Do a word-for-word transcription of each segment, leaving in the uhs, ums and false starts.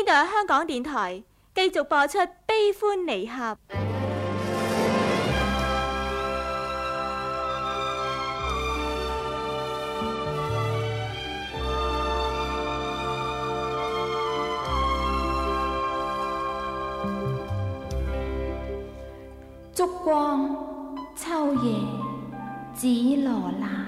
度係香港電台繼續播出《悲歡離合》。 燭光秋夜，紫羅蘭。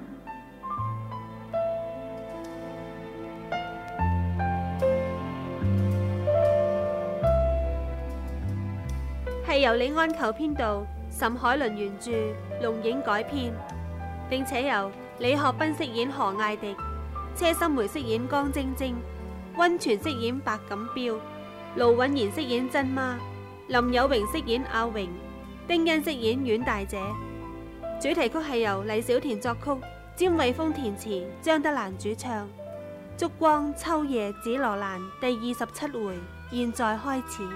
係由李安求編導，岑海倫原著，龍影改編，並且由李學斌飾演何艾迪，車心梅飾演江晶晶，溫泉飾演白錦標，盧允賢飾演珍媽，林有榮飾演阿榮，丁欣飾演阮大姐。主題曲係由黎小田作曲，詹偉峰填詞，張德蘭主唱。燭光秋夜紫羅蘭第二十七回，現在開始。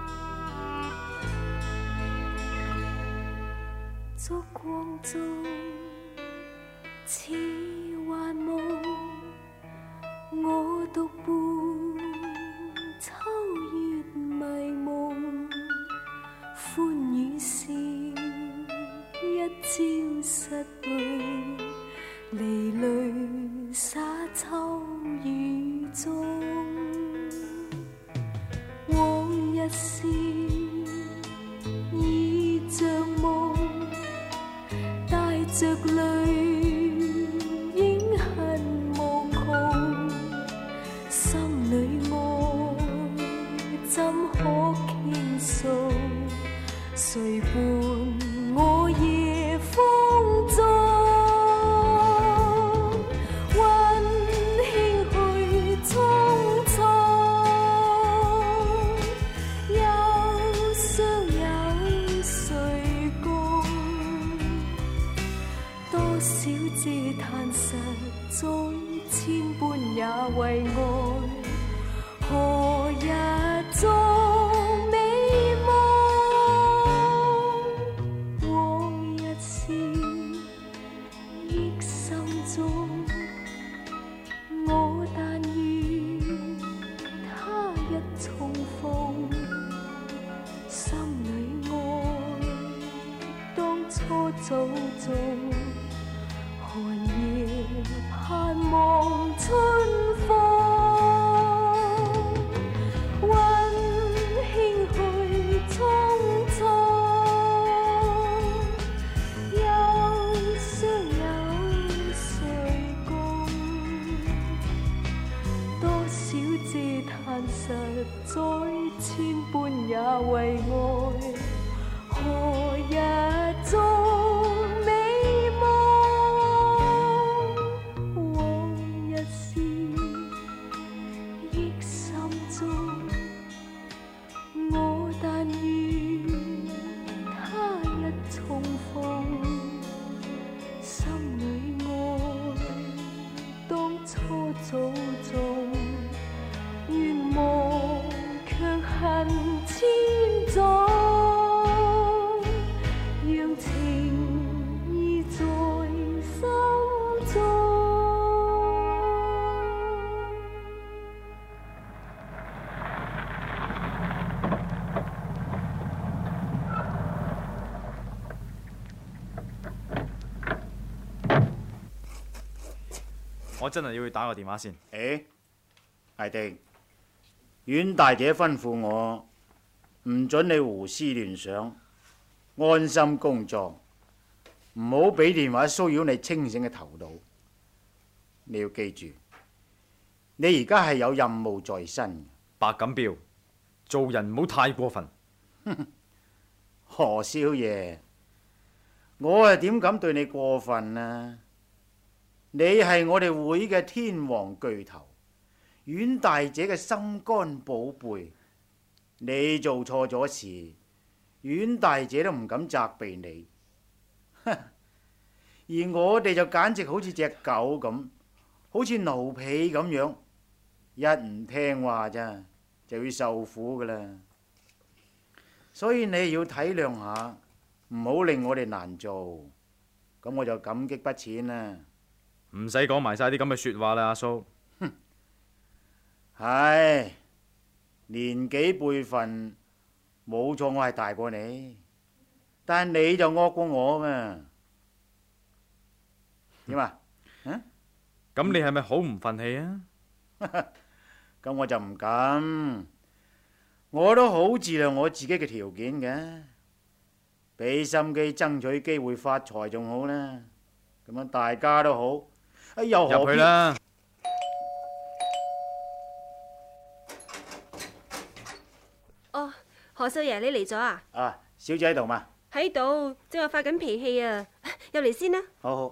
燭光中似幻夢，我獨伴秋月迷夢，歡與笑一朝失去，離淚灑秋雨中，往日事已像夢，帶着淚影恨無窮，心裏愛怎可傾訴，誰伴我夜風中，溫馨去匆匆，憂傷有誰共？多少嗟嘆實在，千般也為愛，何日終美夢？往日事憶心中，我但願他日重逢，心裏愛當初早種，寒夜盼望春風，溫馨去匆匆，憂傷有誰共？多少嗟嘆實在，千般也為愛，何日終美夢？往日事憶心中，我但願他日重逢，心裏愛當初早種，願望卻恨千種，讓情意在心中。 我真係要去打個電話先。 誒，艾迪，阮大姐吩咐我唔准你胡思亂想，安心工作，唔好俾電話騷擾你清醒嘅頭腦。你要記住，你而家係有任務在身。 白錦標，做人唔好太過分。 何少爺，我係點敢對你過分啊？你係我哋會嘅天王巨頭，阮大姐嘅心肝寶貝。你做錯咗事，阮大姐都唔敢責備你。而我哋就簡直好似隻狗咁，好似奴婢咁樣，一唔聽話咋就要受苦噶啦。所以你要體諒下，唔好令我哋難做，咁我就感激不淺啦。 唔使講埋晒啲咁嘅說話啦，阿蘇。 唉， 年紀輩份冇錯，我係大過你，但你就惡過我嘛？點啊？嗯？ 咁你係咪好唔忿氣啊？ 咁我就唔敢，我都好自量我自己嘅條件嘅，俾心機爭取機會發財仲好啦。咁樣大家都好。哎，又何必？ 入去啦。 哦，何少爺你嚟咗啊？ 啊，小姐喺度嘛？ 喺度，正話發緊脾氣啊！入嚟先啦。 好好。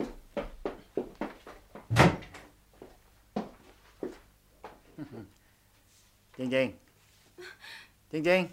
靜靜，靜靜，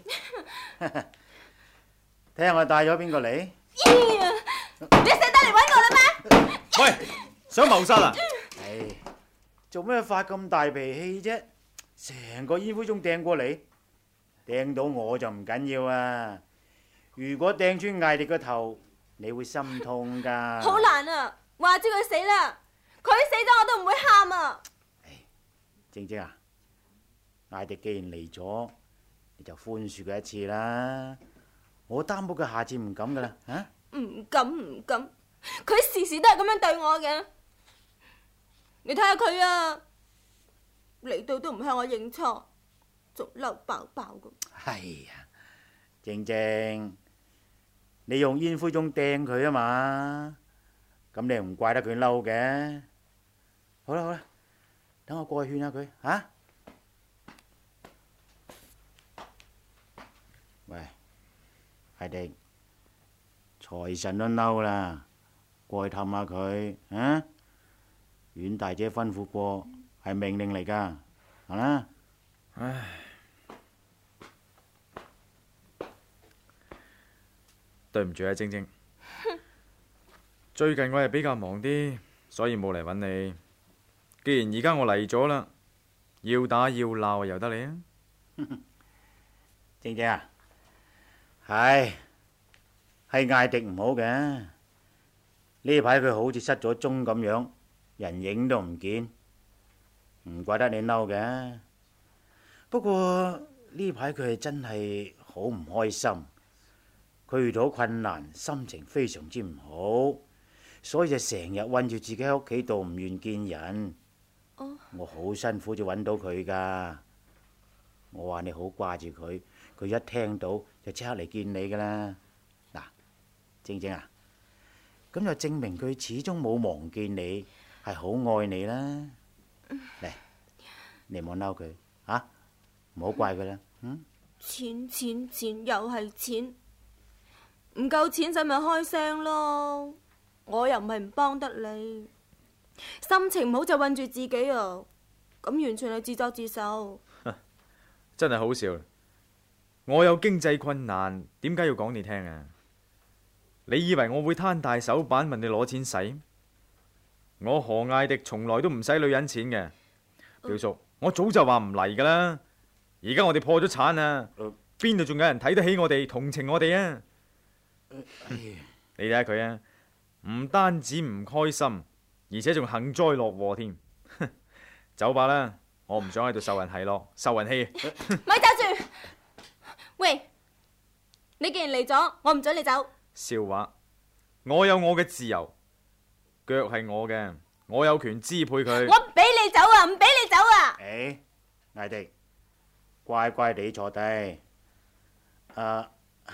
睇下我帶咗邊個嚟？ 你捨得嚟揾我啦咩？ 喂，想謀殺啊？ 唉，做咩發咁大脾氣啫？成個煙灰盅掟過嚟，掟到我就唔緊要啊！如果掟穿艾迪個頭，你會心痛噶。 好難啊！話知佢死啦，佢死咗我都唔會喊啊！ 靜靜啊，艾迪既然嚟咗，你就寬恕佢一次啦。我擔保佢下次唔敢噶啦，啊？ 唔敢唔敢，佢時時都係咁樣對我嘅。你睇下佢啊，嚟到都唔向我認錯，仲嬲爆爆咁。 係啊，靜靜，你用煙灰盅掟佢啊嘛，咁你唔怪得佢嬲嘅。好啦好啦，等我過去勸下佢啊。喂，艾迪，財神都嬲啦，過去氹下佢啊！阮大姐吩咐過，係命令嚟噶，係啦。 唉，對唔住啊，晶晶，最近我係比較忙啲，所以冇嚟揾你。既然而家我嚟咗啦，要打要鬧由得你啊！ 晶晶啊，係係艾迪唔好嘅，呢排佢好似失咗蹤咁樣，人影都唔見，唔怪得你嬲嘅。不過呢排佢係真係好唔開心，佢遇到困難，心情非常之唔好，所以就成日韞住自己喺屋企度，唔願見人。 哦， 我好辛苦就揾到佢噶，我話你好掛住佢，佢一聽到就即刻嚟見你噶啦。嗱，晶晶啊，咁就證明佢始終冇忘記你，係好愛你啦。嚟，你唔好嬲佢啊，唔好怪佢啦。嗯， 錢錢錢又係錢，唔夠錢使咪開聲咯。我又唔係唔幫得你，心情唔好就韞住自己啊，咁完全係自作自受。 真係好笑，我有經濟困難，點解要講你聽啊？你以為我會攤大手板問你攞錢使？我何艾迪從來都唔使女人錢嘅，表叔，我早就話唔嚟噶啦。而家我哋破咗產啊，邊度仲有人睇得起我哋、同情我哋啊？你睇下佢啊，唔單止唔開心，而且仲幸災樂禍添。走吧啦，我唔想喺度受人奚落、受人氣。 咪走住！喂，你既然嚟咗，我唔准你走。 笑話，我有我嘅自由，腳係我嘅，我有權支配佢。 我唔俾你走啊！唔俾你走啊！ 誒，艾迪，乖乖地坐低。啊，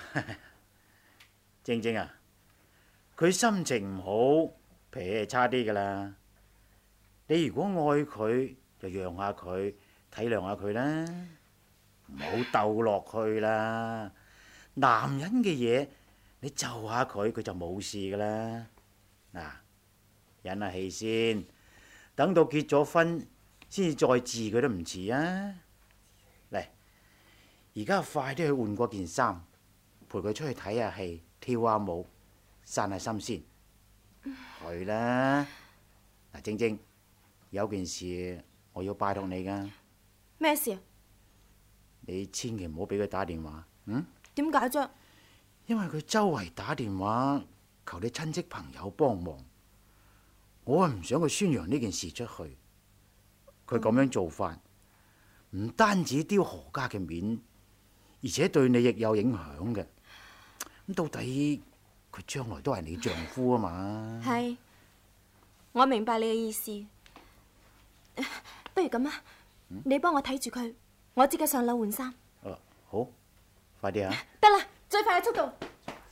晶晶啊，佢心情唔好，脾氣係差啲噶啦。你如果愛佢，就讓下佢，體諒下佢啦，唔好鬥落去啦。男人嘅嘢，你就下佢，佢就冇事噶啦。嗱，忍下氣先，等到結咗婚先至再治佢都唔遲啊！嚟，而家快啲去換過件衫，陪佢出去睇下戲、跳下舞、散下心先。去啦！嗱，晶晶，有件事我要拜託你噶。 咩事啊？ 你千祈唔好俾佢打電話。嗯？ 點解啫？ 因為佢周圍打電話求你親戚朋友幫忙，我係唔想佢宣揚呢件事出去。佢咁樣做法， 唔單止丟何家嘅面，而且對你亦有影響嘅。咁到底佢將來都係你丈夫啊嘛？ 係，我明白你嘅意思。不如咁啊， 嗯、 你幫我睇住佢，我即刻上樓換衫。 哦，好，快啲啊！ 得啦，最快嘅速度。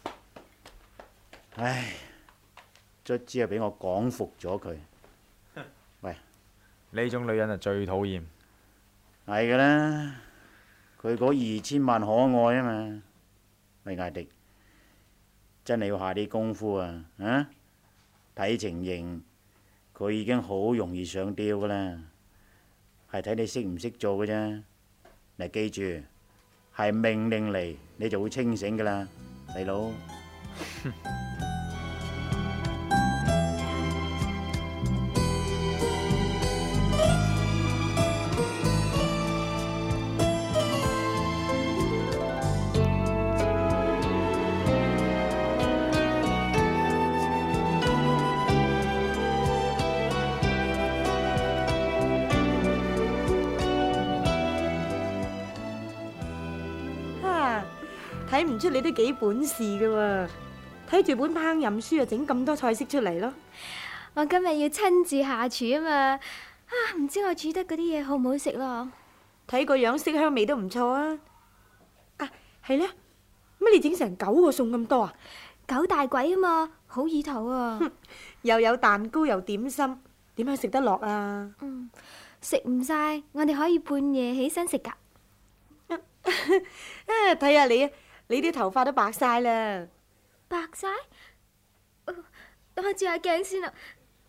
唉，卒之係俾我講服咗佢。喂， 呢種女人啊最討厭。 係噶啦，佢嗰二千萬可愛啊嘛。喂，艾迪，真係要下啲功夫啊！啊，睇情形，佢已經好容易上吊噶啦，係睇你識唔識做嘅啫。嗱，記住，係命令嚟，你就會清醒噶啦，細佬。 睇唔出你都幾本事㗎喎，睇住本烹飪書啊，整咁多菜式出嚟咯。 我今日要親自下廚啊嘛，啊唔知我煮得嗰啲嘢好唔好食咯？ 睇個樣色香味都唔錯啊！啊係咧，乜你整成九個餸咁多啊？ 九大簋啊嘛，好意頭啊！ 又有蛋糕又點心，點樣食得落啊？ 嗯，食唔晒，我哋可以半夜起身食噶。 啊，睇下你啊！你啲頭髮都白晒啦， 白晒？等我照下鏡先啦。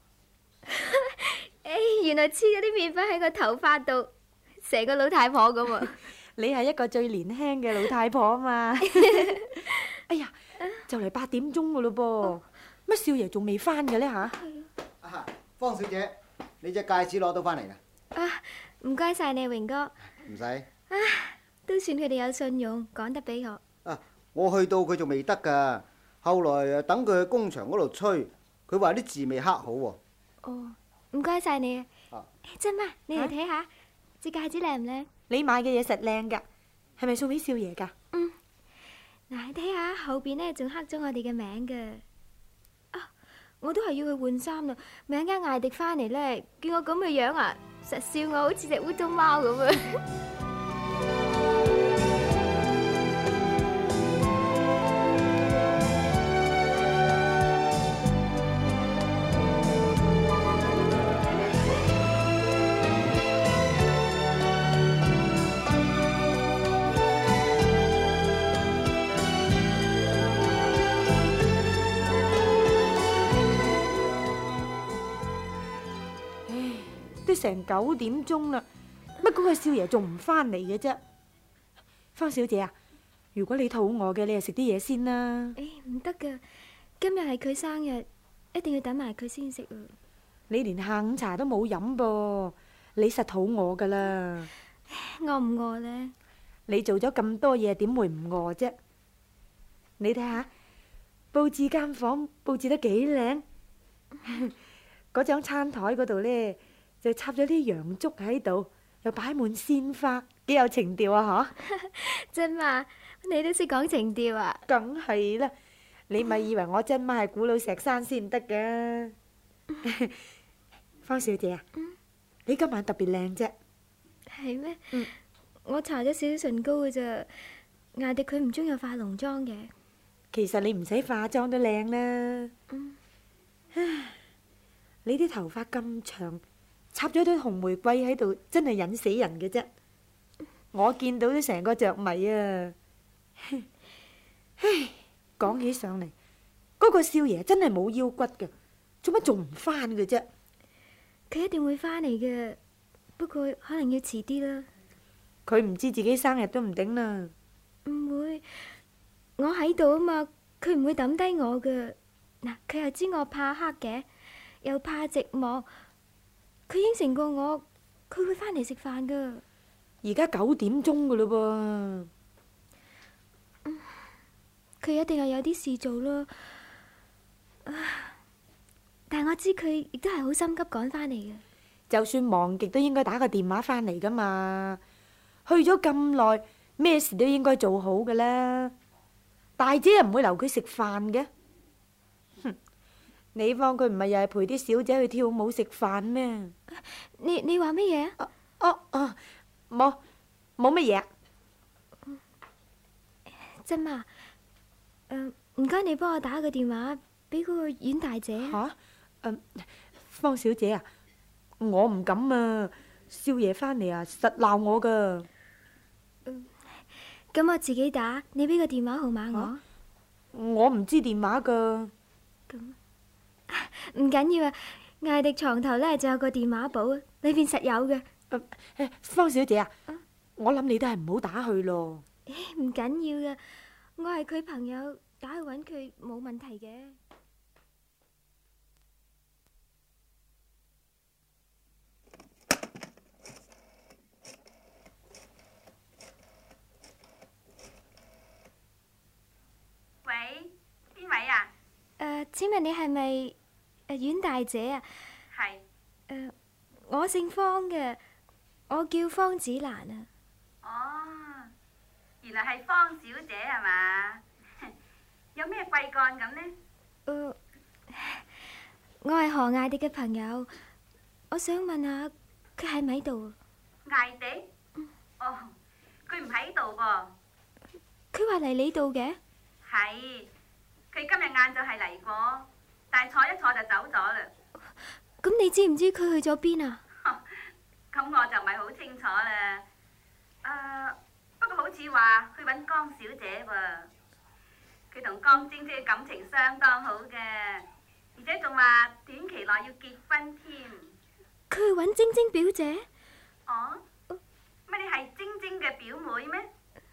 誒，原來黐咗啲麵粉喺個頭髮度，成個老太婆咁啊！ 你係一個最年輕嘅老太婆啊嘛！哎呀，就嚟八點鐘噶咯噃，乜少爺仲未翻嘅呢吓？ 啊，方小姐，你隻戒指攞到翻嚟啦？ 啊，唔該晒你，榮哥。 唔使。 啊，都算佢哋有信用，講得俾我。 啊！我去到佢仲未得噶，後來等佢去工場嗰度吹，佢話啲字未刻好喎。 哦，唔該晒你啊！ 珍媽，你嚟睇下隻戒指靚唔靚？ 你買嘅嘢實靚噶，係咪送俾少爺噶？ 嗯，嗱，你睇下後邊呢，仲刻咗我哋嘅名嘅。啊，我都係要去換衫啦，咪一間艾迪翻嚟呢，見我咁嘅樣啊，實笑我好似隻烏冬貓咁啊！ 都成九點鐘啦，乜嗰個少爺仲唔翻嚟嘅啫？方小姐啊，如果你肚餓嘅，你就食啲嘢先啦。 誒，唔得噶，今日係佢生日，一定要等埋佢先食啊！ 你連下午茶都冇飲噃，你實肚餓噶啦。 餓唔餓呢？ 你做咗咁多嘢，點會唔餓啫？你睇下，佈置間房佈置得幾靚，嗰張餐台嗰度呢，就插咗啲洋燭喺度，又擺滿鮮花，幾有情調啊！嗬， 真嘛？你都識講情調啊？ 梗係啦，你咪以為我真媽係古老石山先得噶？方小姐啊， 嗯、 你今晚特別靚啫。 係咩？ 嗯， 我搽咗少少唇膏嘅咋。艾迪佢唔中意化濃妝嘅。 其實你唔使化妝都靚啦。 嗯， 唉，你啲頭髮咁長，插咗堆紅玫瑰喺度，真係引死人嘅啫。我見到都成個着迷啊！唉，講起上嚟，嗰個少爺真係冇腰骨嘅，做乜仲唔翻嘅啫？ 佢一定會翻嚟嘅，不過可能要遲啲啦。 佢唔知自己生日都唔頂啦。 唔會，我喺度啊嘛，佢唔會抌低我嘅。嗱，佢又知我怕黑嘅，又怕寂寞，佢應承過我，佢會翻嚟食飯噶。 而家九點鐘噶咯噃， 佢一定係有啲事做咯。但係我知佢亦都係好心急趕返嚟嘅。 就算忙極都應該打個電話返嚟噶嘛。 去咗咁耐，咩事都應該做好嘅啦。大姐又唔會留佢食飯嘅。哼，你幫佢唔係又係陪啲小姐去跳舞食飯咩？ 你你話乜嘢啊？ 哦哦，冇冇乜嘢。 珍媽，誒唔該，你幫我打個電話俾嗰個阮大姐。 吓？誒，方小姐啊，我唔敢啊，少爺翻嚟啊，實鬧我噶。 咁我自己打，你俾個電話號碼我。 我唔知電話噶。 咁唔緊要啊，艾迪床頭呢就有個電話簿，裏邊實有嘅。 誒，方小姐啊，我諗你都係唔好打去咯。 唔緊要噶，我係佢朋友，打去揾佢冇問題嘅。 喂，邊位啊？ 誒，請問你係咪誒阮大姐啊？ 係。 誒，我姓方嘅，我叫方子蘭啊。 哦，原來係方小姐係嘛？有咩貴幹咁呢？ 誒，我係何艾迪嘅朋友，我想問下佢喺咪喺度？ 艾迪？哦，佢唔喺度噃。 佢話嚟你度嘅？ 係，佢今日晏晝係嚟過，但係坐一坐就走咗啦。 咁你知唔知佢去咗邊啊？ 咁我就唔係好清楚啦。誒，不過好似話去揾江小姐喎。佢同江晶晶嘅感情相當好嘅，而且仲話短期內要結婚添。 佢去揾晶晶表姐？ 哦，乜你係晶晶嘅表妹咩？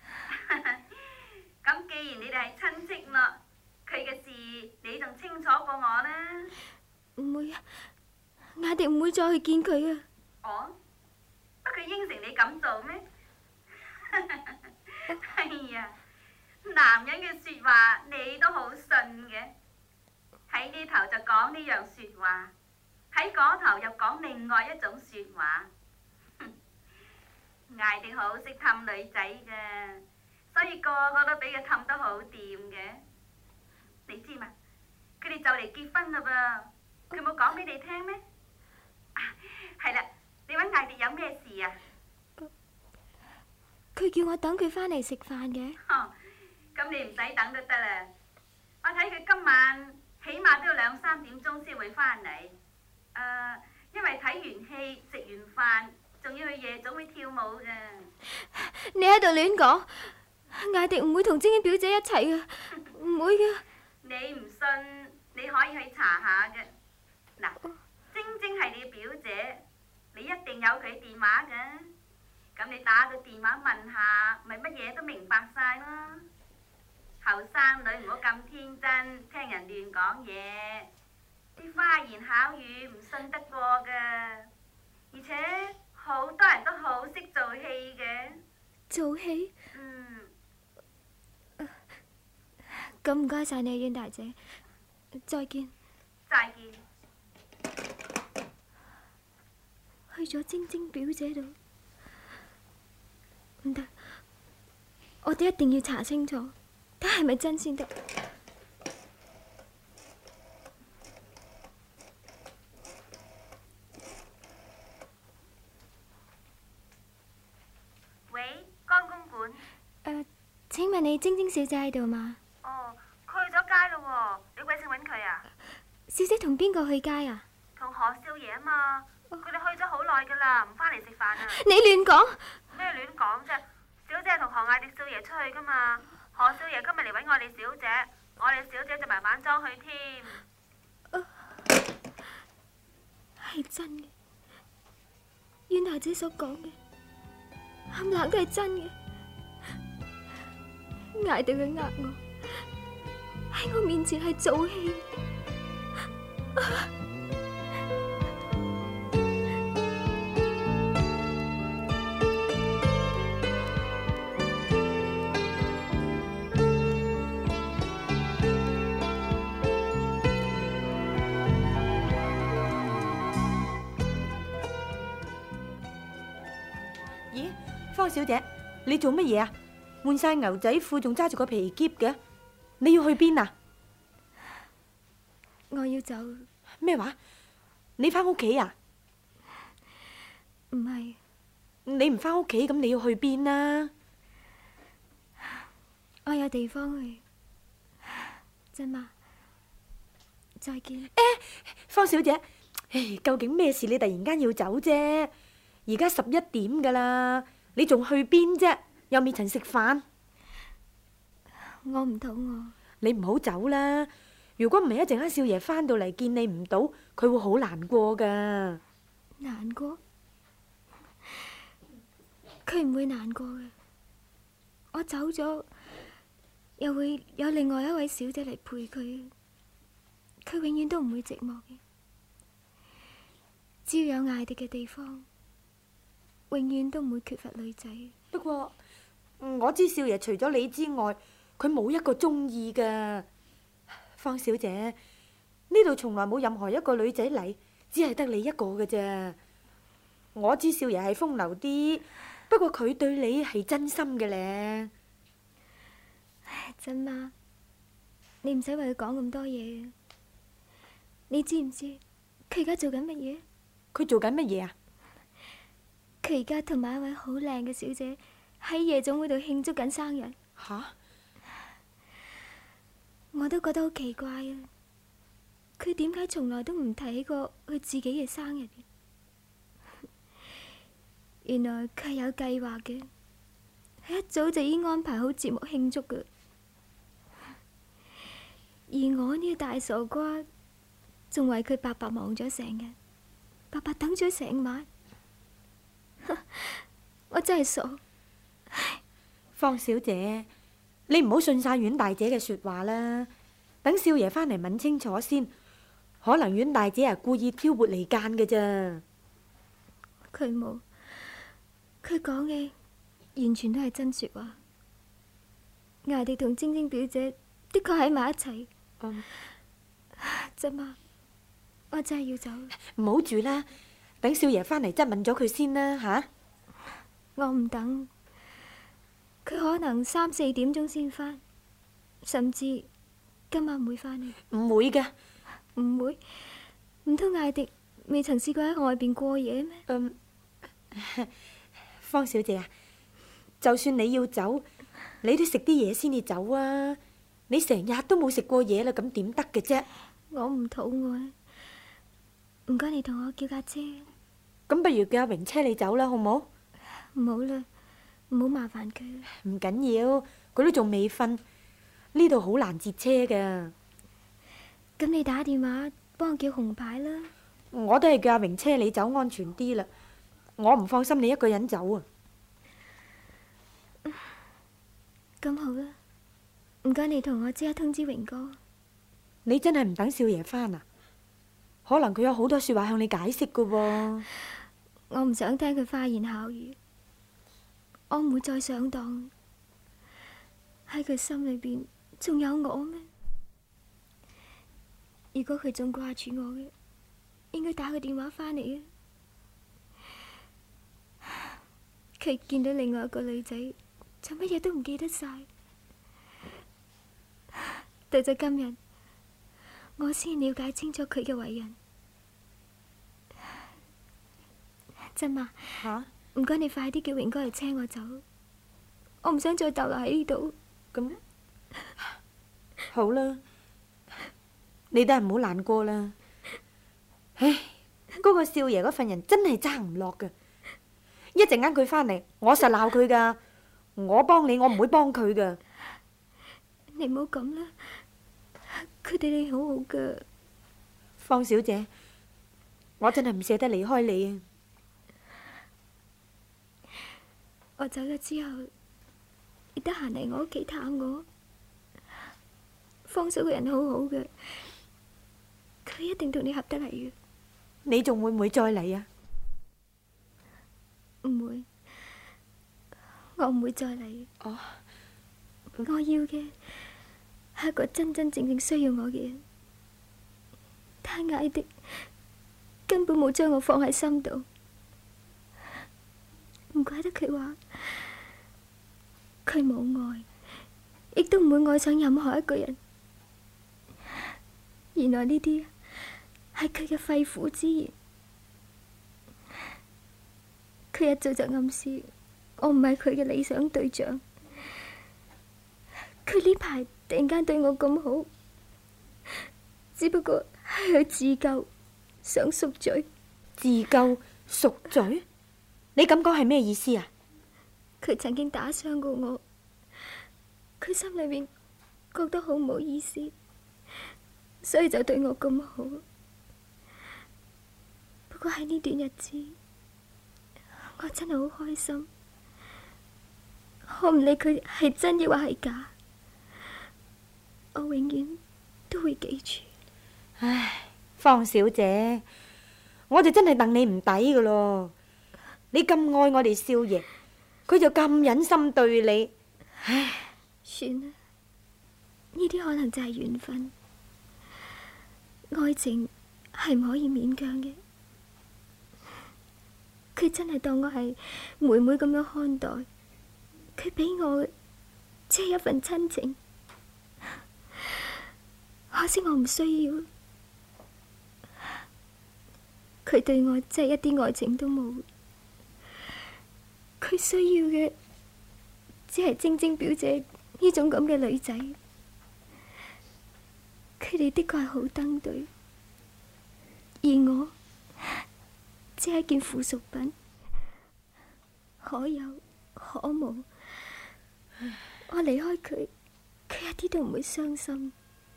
咁既然你哋係親戚咯，佢嘅事你仲清楚過我啦。 唔會啊，艾迪唔會再去見佢啊。 哦，不過佢應承你咁做咩？哎呀，男人嘅說話你都好信嘅，喺呢頭就講呢樣說話，喺嗰頭又講另外一種說話。艾迪好識氹女仔嘅，所以個個都俾佢氹得好掂嘅。你知嘛？佢哋就嚟結婚啦噃，佢冇講俾你聽咩？啊，係啦，你揾艾迪有咩事啊？ 佢叫我等佢返嚟食飯嘅。 哦，咁你唔使等都得啦。我睇佢今晚起碼都要兩三點鐘先會返嚟。誒，因為睇完戲食完飯，仲要去夜總會跳舞嘅。 你喺度亂講，艾迪唔會同晶晶表姐一齊嘅，唔會嘅。 你唔信，你可以去查下嘅。嗱，晶晶係你表姐，你一定有佢電話嘅。咁你打個電話問下，咪乜嘢都明白晒啦。後生女唔好咁天真，聽人亂講嘢，啲花言巧語唔信得過噶。而且好多人都好識做戲嘅。 做戲？ 嗯。 咁唔該晒你，阮大姐，再見。 再見。 去咗晶晶表姐度。唔得，我哋一定要查清楚，睇係咪真先得。 喂，江公館。 誒，請問你晶晶小姐喺度嘛？ 哦，佢去咗街咯喎，你鬼想揾佢啊？ 小姐同邊個去街啊？ 同何少爺啊嘛，佢哋去咗好耐噶啦，唔返嚟食飯啊！ 你亂講！ 咩亂講啫？小姐係同何艾迪少爺出去噶嘛？何少爺今日嚟揾我哋小姐，我哋小姐就埋晚裝去添。 係真嘅，阮大姐所講嘅，冚唪唥都係真嘅。艾迪佢呃我，喺我面前係做戲。 方小姐，你做乜嘢啊？換晒牛仔褲，仲揸住個皮篋嘅，你要去邊啊？ 我要走。 咩話？你翻屋企啊？ 唔係。 你唔翻屋企，咁你要去邊啊？ 我有地方去。真嘛？再見。 誒，方小姐，唉，究竟咩事？你突然間要走啫？而家十一點噶啦，你仲去邊啫？又未曾食飯。 我唔肚餓。 你唔好走啦！如果唔係一陣間少爺翻到嚟見你唔到，佢會好難過噶。 難過？佢唔會難過嘅。我走咗，又會有另外一位小姐嚟陪佢。佢永遠都唔會寂寞嘅。只要有艾迪嘅地方，永遠都唔會缺乏女仔。 不過我知少爺除咗你之外，佢冇一個中意噶。方小姐，呢度從來冇任何一個女仔嚟，只係得你一個嘅啫。我知少爺係風流啲，不過佢對你係真心嘅咧。 真嗎？你唔使為佢講咁多嘢。你知唔知佢而家做緊乜嘢？ 佢做緊乜嘢啊？ 佢而家同埋一位好靚嘅小姐喺夜總會度慶祝緊生日。 吓？ 我都覺得好奇怪啊！佢點解從來都唔提起過佢自己嘅生日？原來佢係有計劃嘅，佢一早就已經安排好節目慶祝嘅。而我呢個大傻瓜，仲為佢白白忙咗成日，白白等咗成晚。我真係傻。 方小姐，你唔好信晒阮大姐嘅說話啦。等少爺翻嚟問清楚先，可能阮大姐係故意挑撥離間嘅咋。 佢冇，佢講嘅完全都係真說話。艾迪同晶晶表姐的確喺埋一齊。 嗯， 真嘛？我真係要走。 唔好住啦，等少爺翻嚟質問咗佢先啦吓。 我唔等，佢可能三四點鐘先翻，甚至今晚唔會翻嚟。 唔會嘅。 唔會？唔通艾迪未曾試過喺外邊過夜咩？ 嗯，方小姐啊，就算你要走，你都食啲嘢先至走啊！你成日都冇食過嘢啦，咁點得嘅啫？ 我唔肚餓，唔該你同我叫架車。 咁不如叫阿榮車你走啦，好唔好？ 唔好啦，唔好麻煩佢。 唔緊要，佢都仲未瞓，呢度好難截車噶。 咁你打電話幫我叫紅牌啦。 我都係叫阿榮車你走安全啲啦，我唔放心你一個人走啊。 咁好啦，唔該你同我即刻通知榮哥。 你真係唔等少爺翻啊？可能佢有好多說話向你解釋噶喎。 我唔想聽佢花言巧語，我唔會再上當。喺佢心裏邊仲有我咩？如果佢仲掛住我嘅，應該打個電話返嚟啊！佢見到另外一個女仔，就乜嘢都唔記得晒。到咗今日，我先了解清楚佢嘅為人。真嘛？ 吓？ 唔該，你快啲叫榮哥嚟車我走，我唔想再逗留喺呢度。 咁好啦，你都係唔好難過啦。唉，嗰個少爺嗰份人真係爭唔落噶。一陣間佢返嚟，我實鬧佢噶。我幫你，我唔會幫佢噶。 你唔好咁啦，佢哋你好好噶。 方小姐，我真係唔捨得離開你啊！ 我走咗之後，你得閒嚟我屋企探我。方嫂個人好好嘅，佢一定同你合得嚟嘅。 你仲會唔會再嚟啊？ 唔會，我唔會再嚟。 哦， 我要嘅係一個真真正正需要我嘅人，但艾迪根本冇將我放喺心度。 唔怪得佢話佢冇愛，亦都唔會愛上任何一個人。原來呢啲係佢嘅肺腑之言。佢一早就暗示我唔係佢嘅理想對象。佢呢排突然間對我咁好，只不過係佢自救，想贖罪。 自救贖罪？你咁講係咩意思啊？ 佢曾經打傷過我，佢心裏面覺得好唔好意思，所以就對我咁好。不過喺呢段日子，我真係好開心。我唔理佢係真抑或係假，我永遠都會記住。 唉，方小姐，我哋真係戥你唔抵噶咯。你咁愛我哋少爺，佢就咁忍心對你。唉， 算啦，呢啲可能就係緣分。愛情係唔可以勉強嘅。佢真係當我係妹妹咁樣看待，佢俾我嘅只係一份親情，可惜我唔需要。佢對我真係一啲愛情都冇，佢需要嘅只係晶晶表姐呢種咁嘅女仔。佢哋的確係好登對，而我只係一件附屬品，可有可無。我離開佢，佢一啲都唔會傷心，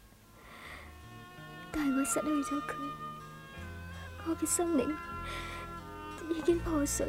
但係我失去咗佢，我嘅心靈已經破碎。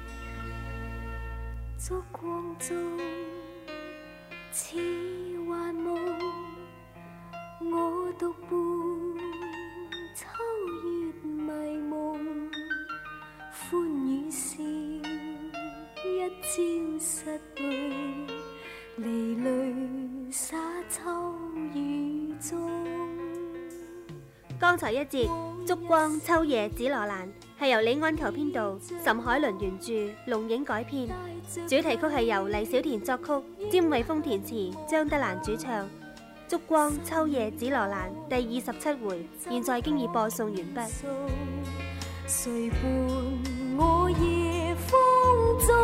燭光中似幻夢，我獨伴秋月迷夢，歡與笑一朝失去，離淚灑秋雨中。 剛才一節《燭光秋夜紫羅蘭》係由李安球編導，岑海倫原著，龍影改編。主題曲係由黎小田作曲，詹偉峰填詞，張德蘭主唱。《燭光秋夜紫羅蘭》第二十七回，現在經已播送完畢。 誰伴我夜風中，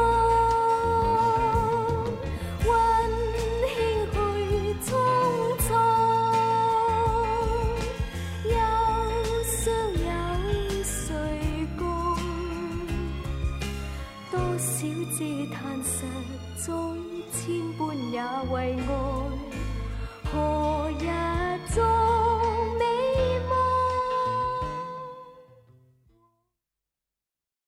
溫馨去匆匆，憂傷有誰共？多少嗟嘆實在，千般也為愛。